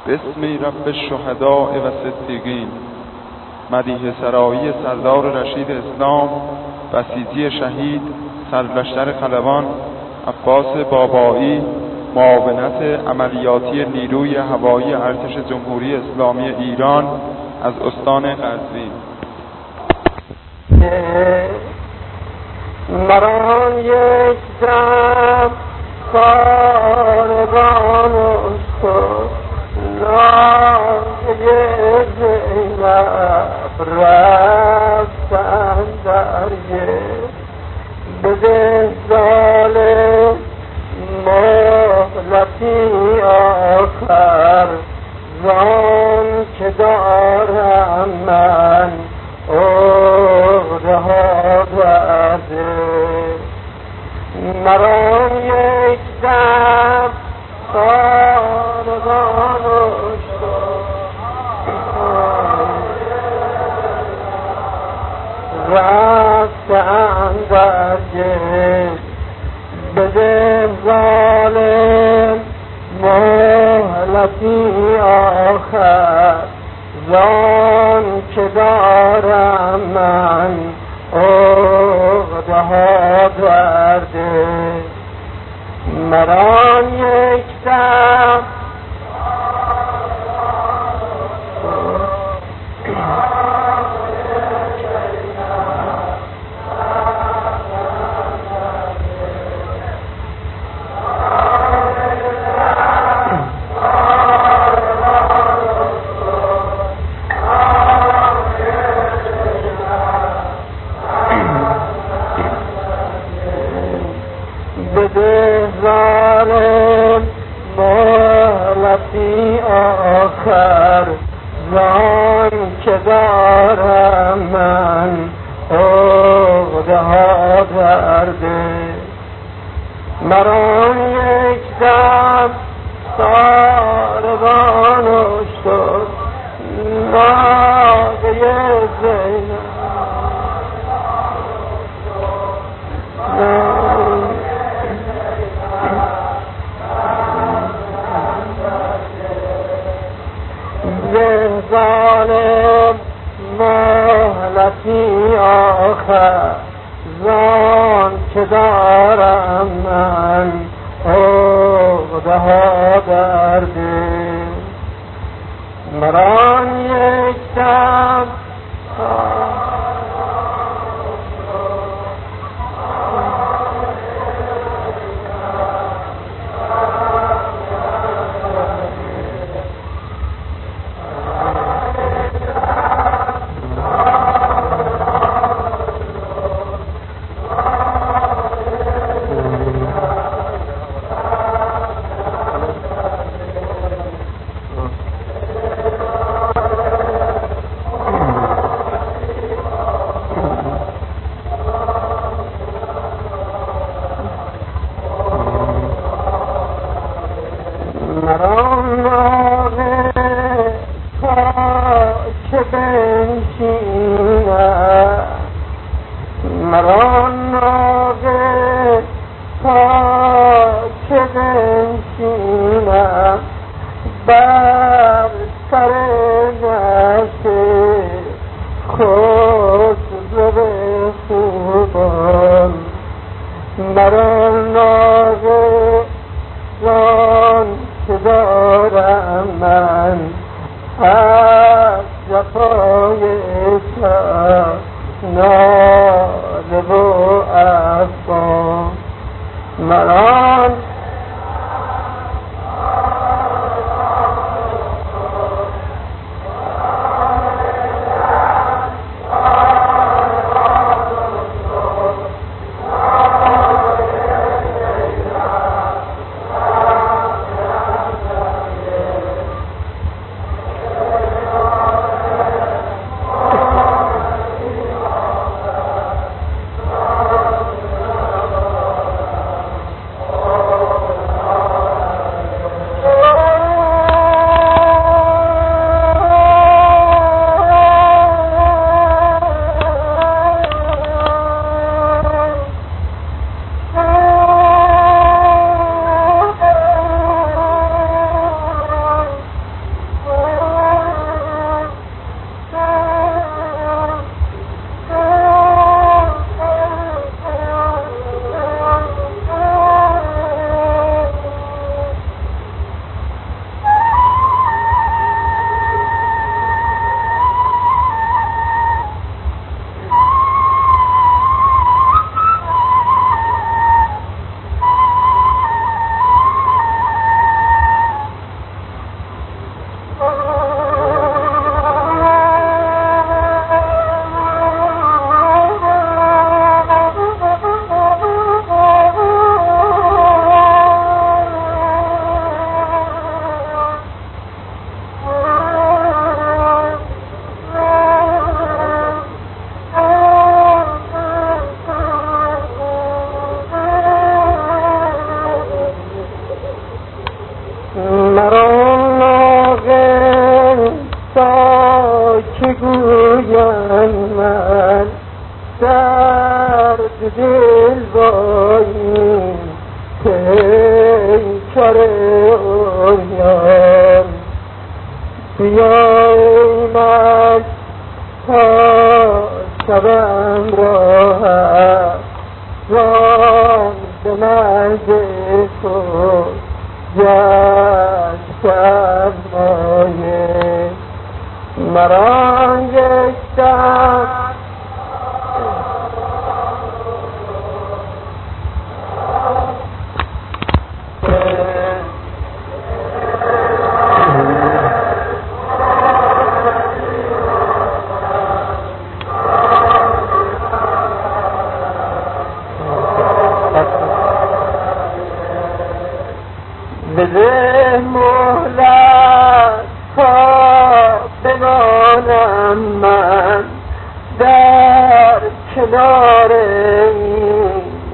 باسم رب الشهداء و صدیقین. مدیح سرایی سردار رشید اسلام، بسیجی شهید، سرلشکر خلبان عباس بابایی، معاونت عملیاتی نیروی هوایی ارتش جمهوری اسلامی ایران از استان قزوین. مران یک دم کاروان استاد ناگه زینب رفتن درگه بده ظالم مهلتی آخر زان که دارم من عقده ها درده مرا یک دم کاروان رفتن درگه بده ظالم مهلتی آخر زان که دارم من عقده ها درده مران یک دم بده ظالم مهلتی آخر زان که دارم من عقده ها درده مرا یک دم کاروان شد ناگه زینب ظالم مهلتی آخر زان که دارم من عقده ها درده مران یک دم مران ناگه تا که بنشینم بر سر نشت خسرو خوبان مران ناگه زان که دارم من از جفای ناله و افغان مران دل بایی پیکر اوریان بیای من تا شبم راحت وان به مرگ تو گشتم مایه مرا یک دم بده مهلت تا بمانم من در کنار این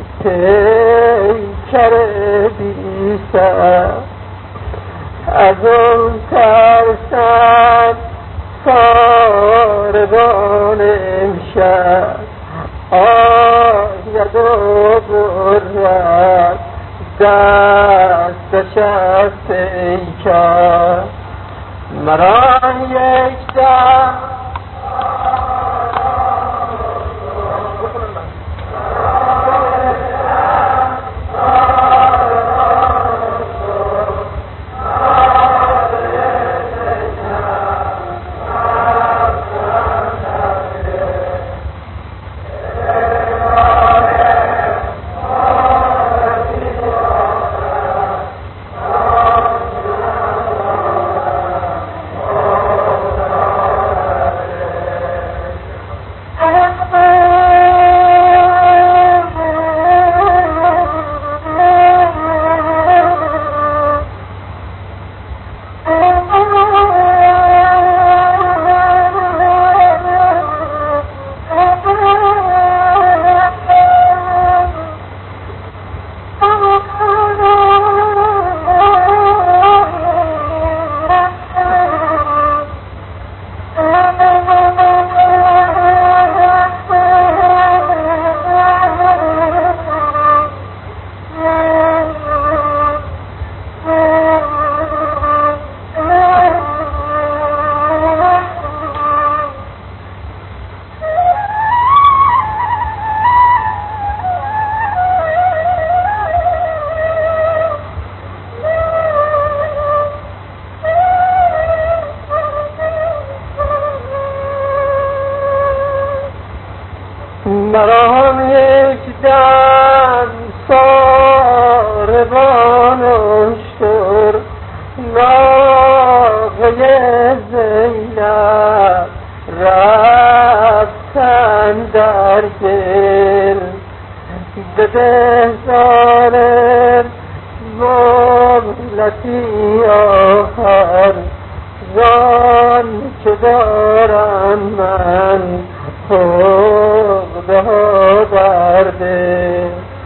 پیکر بی سر از اون ترسم ساربان امشب آید و برد دستش از پیکر مرا یک دم مرا یک دم ساربان اشتر ناقه زینب رفتن در گل بده ظالم مهلتی آخر زان که دارم من خود ها برده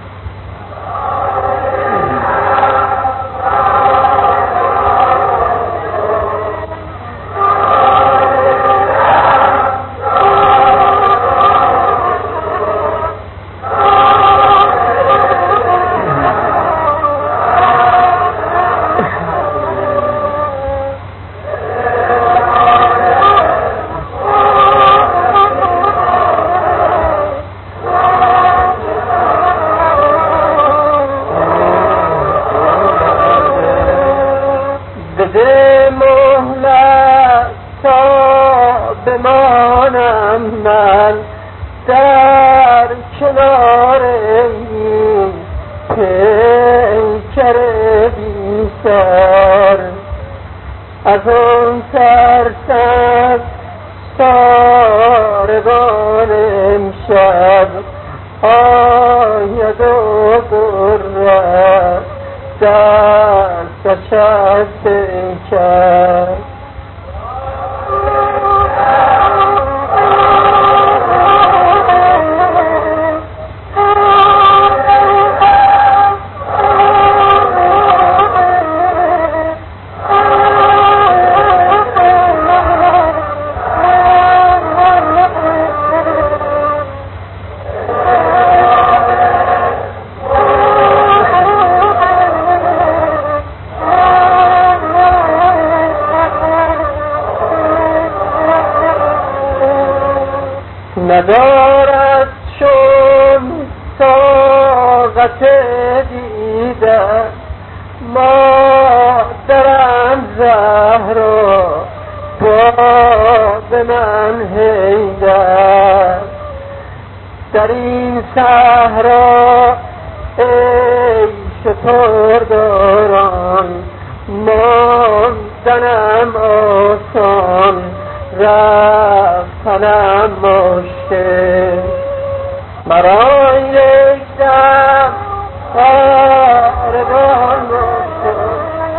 بده مهلت تا بمانم من در کنار این پیکر بی سر از اون ترسم ساربان امشب آید و برد دستش از پیکر ندارد چون طاقت دیدن مادرم زهرا باد من حیدر در این صحرا ای شترداران ماندنم آسان رفتنم مشکل مرا یک دم کاروان مشکل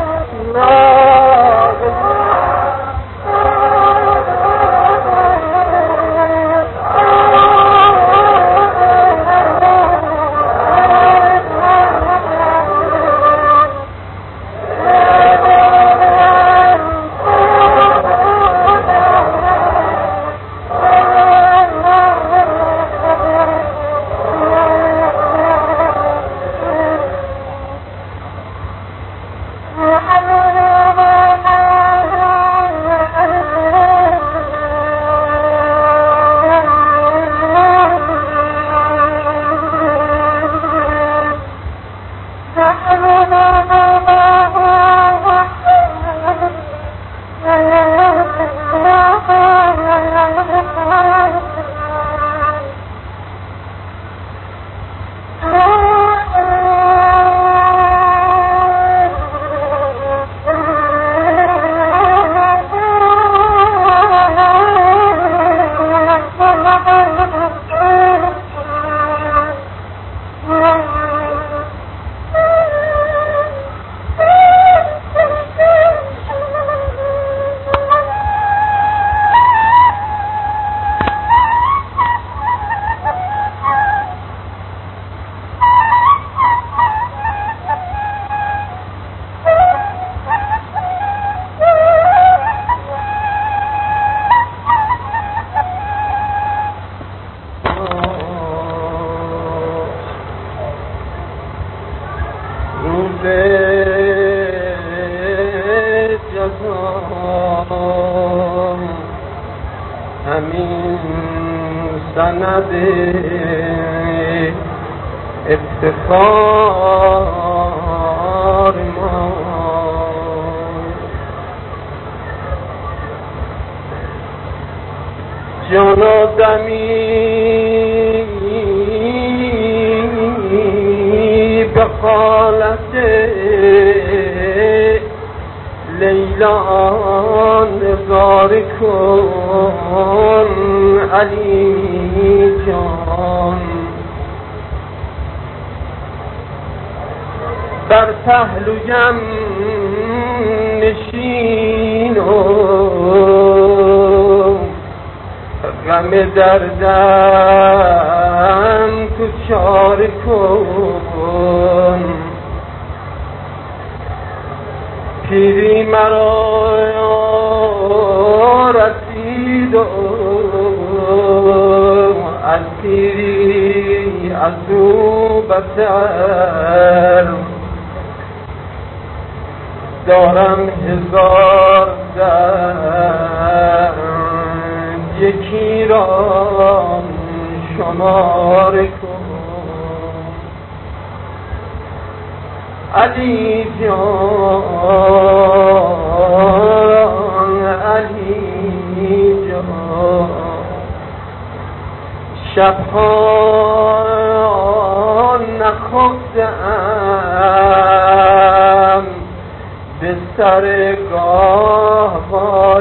همین سند افتخار ما جان آدمی به قالت لیلا نظاره کن علی جان بر پهلویم نشین و غم دردم تو چاره کن پیری مرا رسید و از پیری از او بتر دارم هزار درد یکی را شمار کن علی جان علی جان شبها نخفتم به سر گاهوار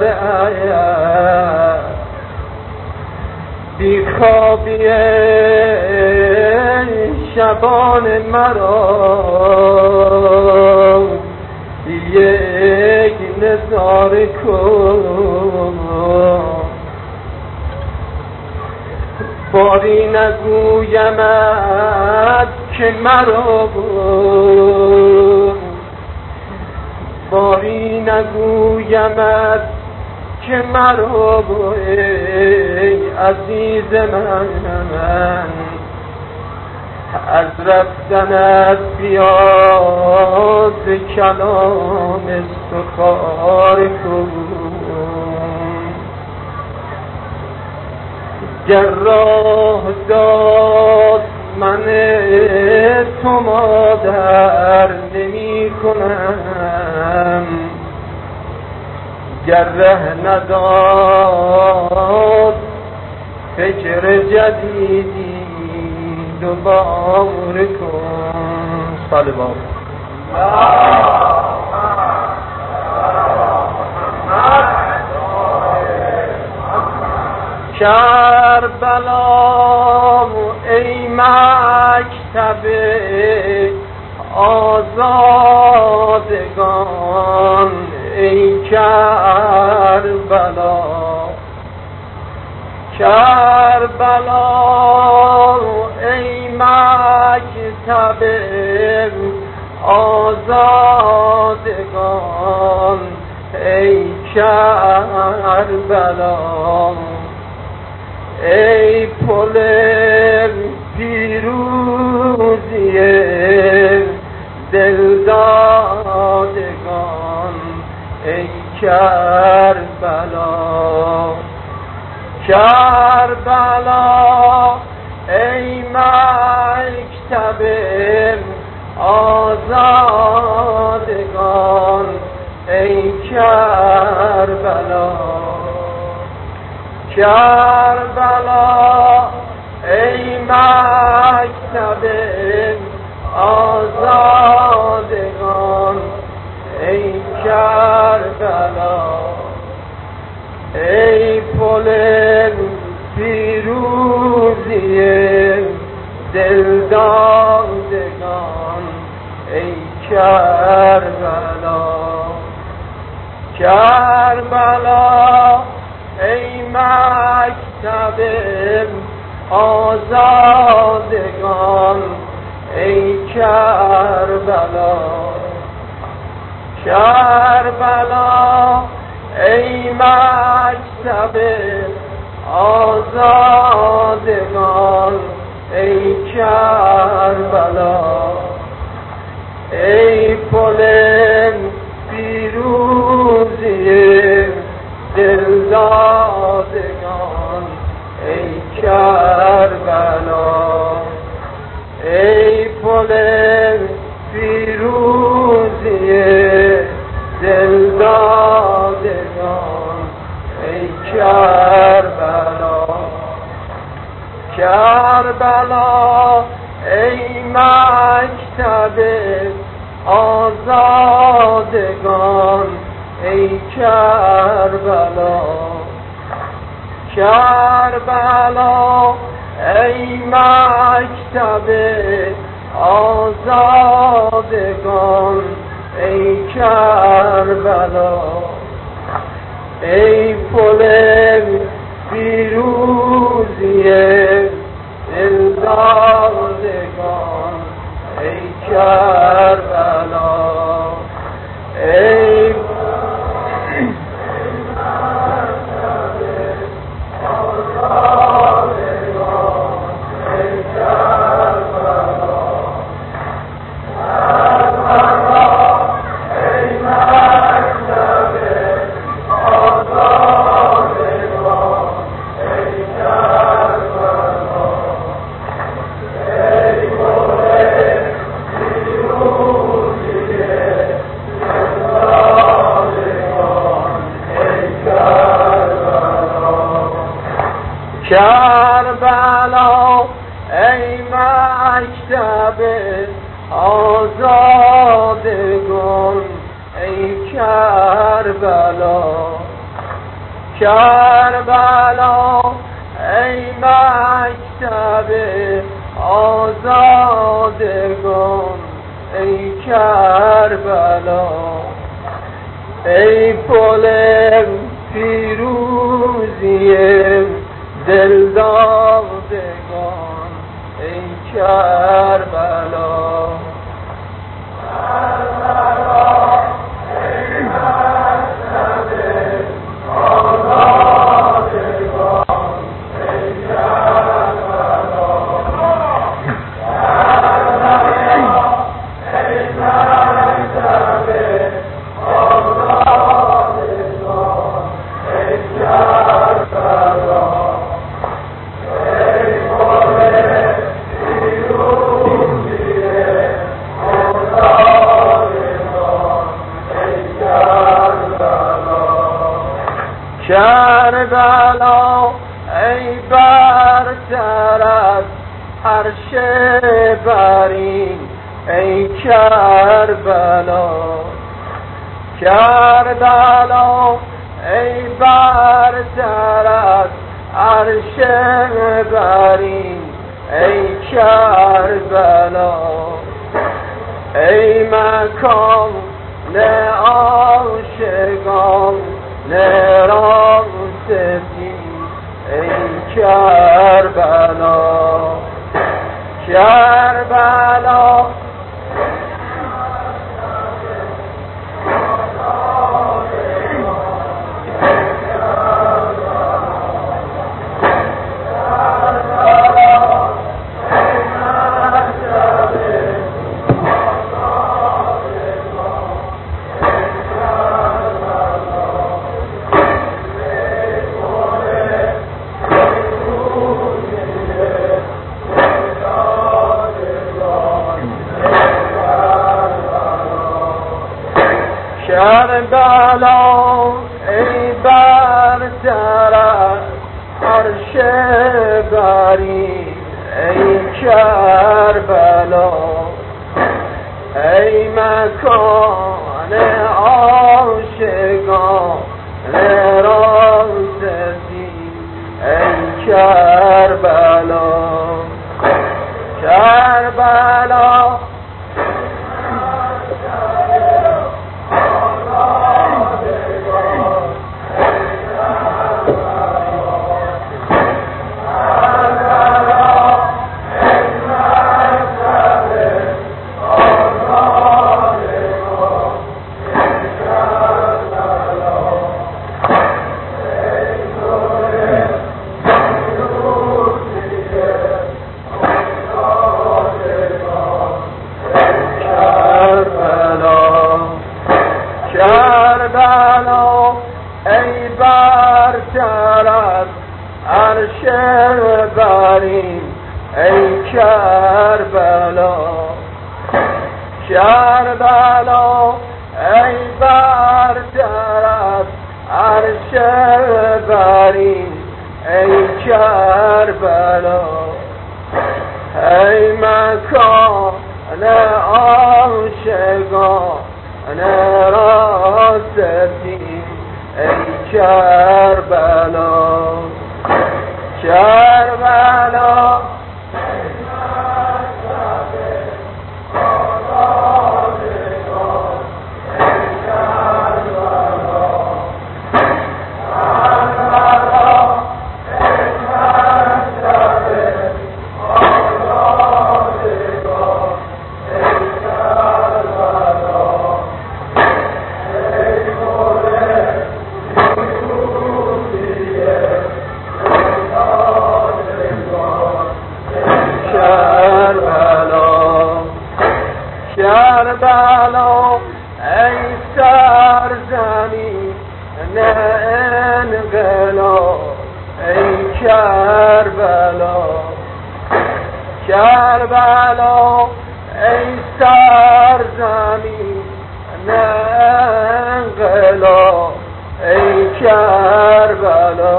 بیخوابی شبان مرا یک نظاره کن باری نگویمت که مرا باری نگویمت که مرا ای عزیز من از رفتنت بیاد کلام استخار کن گر راه داد من تو مادر نمی کنم، گر ره نداد فکر جدیدی دوباره کن. صلوات کربلا ای مکتب آزادگان، ای کربلا کربلا ای مکتب آزادگان، ای کربلا ای پل پیروزی دلدادگان، ای کربلا کربلا ای مکتب آزادگان، ای کربلا کربلا ای مکتب آزادگان، ای کربلا ای پل پیروزی دلدادگان، ای کربلا کربلا ای مکتب آزادگان، ای کربلا کربلا ای مکتب آزادگان، ای کربلا ای پل پیروزی دلدادگان، ای کربلا ای پل پیروزی دلدادگان، ای کربلا کربلا ای مکتب آزادگان، ای کربلا کربلا ای مکتب آزادگان، ای کربلا ای پل پیروزی دلدادگان، ای کربلا ای کربلا ای مکتب آزادگان، ای کربلا کربلا ای مکتب آزادگان، ای کربلا ای پل پیروزی دلدادگان، ای کربلا عرش برین ای کربلا کربلا ای برتر از عرش برین ای کربلا ای مکان عاشقان راستی ای کربلا کربلا کربلا ای برتر از عرش برین ای کربلا ای مکان عاشقان راستی ای کربلا کربلا کربلا ای برتر از عرش برین ای کربلا کربلا ای برتر از عرش برین ای کربلا ای مکان عاشقان راستی ای کربلا کربلا کربلا ای سرزمین انقلاب ای کربلا کربلا ای سرزمین انقلاب ای کربلا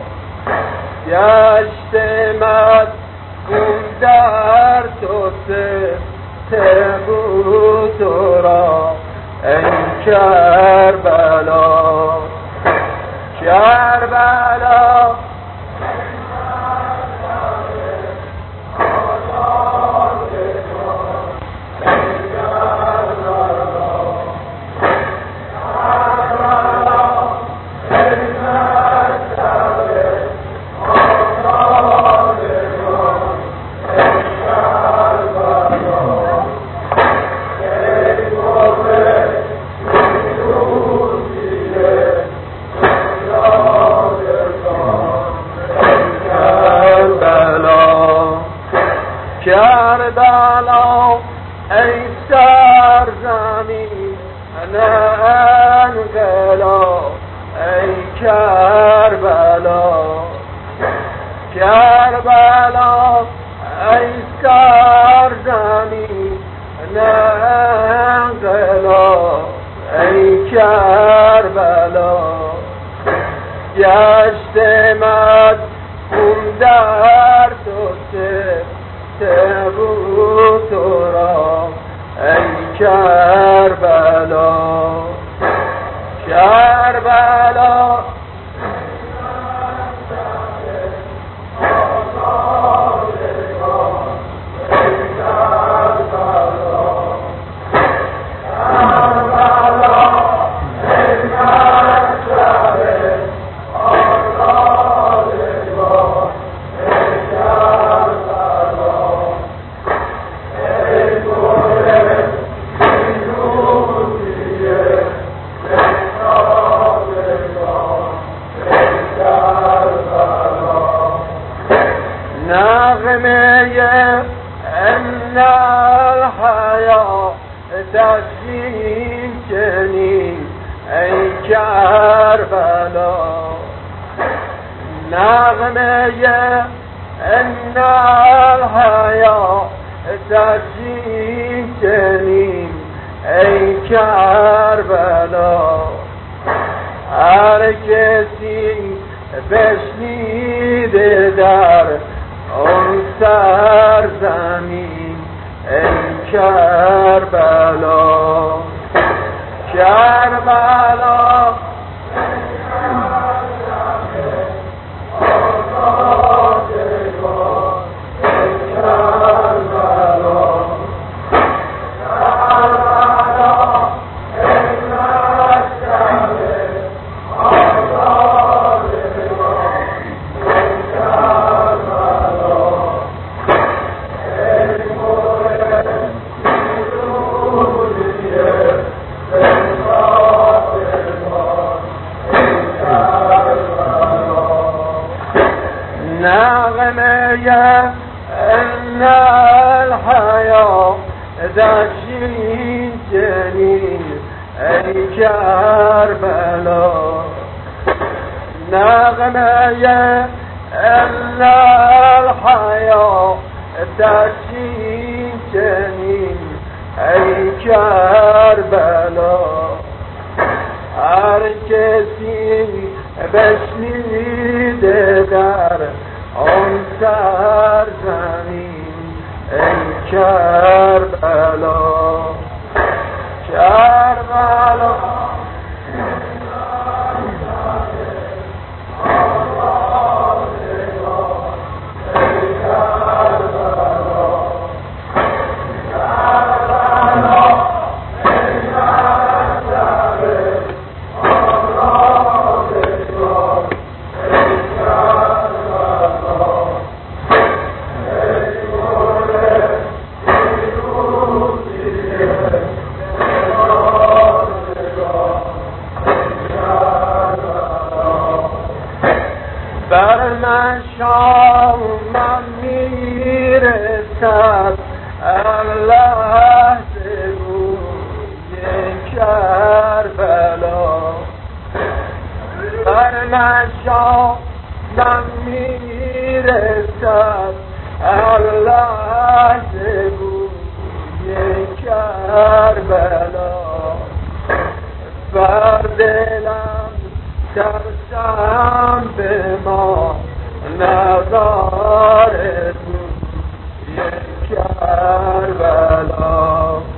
گشت مدفون در تو بود را ای کربلا کربلا کربلا ای سرزمین انقلاب ای کربلا کربلا ای سرزمین انقلاب ای کربلا گشت مدفون در تو کشته بود تو را ای کربلا کربلا ان الحياة تسلیم چنین ای کربلا نغمه ان الحیاة تسلیم چنین ای کربلا هر کسی بشنیده در اون سرزمین ای کربلا کربلا نغمه ان الحياة تسلیم چنین ای کربلا نغمه ان الحياة تسلیم چنین ای کربلا هر کسی بشنیده در آن سرزمین ای کربلا کربلا بر مشام میرسد الله بگوی کربلا بر مشام میرسد الله بگوی کربلا بر دلم ترسم به ما نظر تو یک کربلا